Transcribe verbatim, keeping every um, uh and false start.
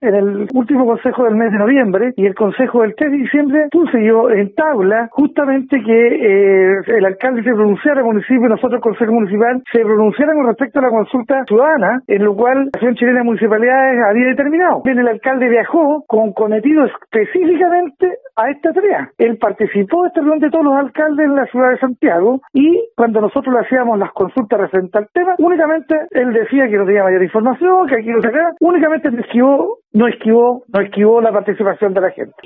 en el último consejo del mes de noviembre y el consejo del tres de diciembre puse yo en tabla justamente que eh, el alcalde se pronunciara, el municipio, nosotros el consejo municipal, se pronunciaran con respecto a la consulta ciudadana, en lo cual la Asociación Chilena de Municipalidades había determinado. Bien, el alcalde viajó con cometido específicamente a esta tarea. Él participó de esta reunión de todos los alcaldes en la ciudad de Santiago y cuando nosotros le hacíamos las consultas referente al tema, únicamente él decía que no tenía mayor información, que aquí no se queda, únicamente no esquivó, no esquivó, no esquivó la participación de la gente.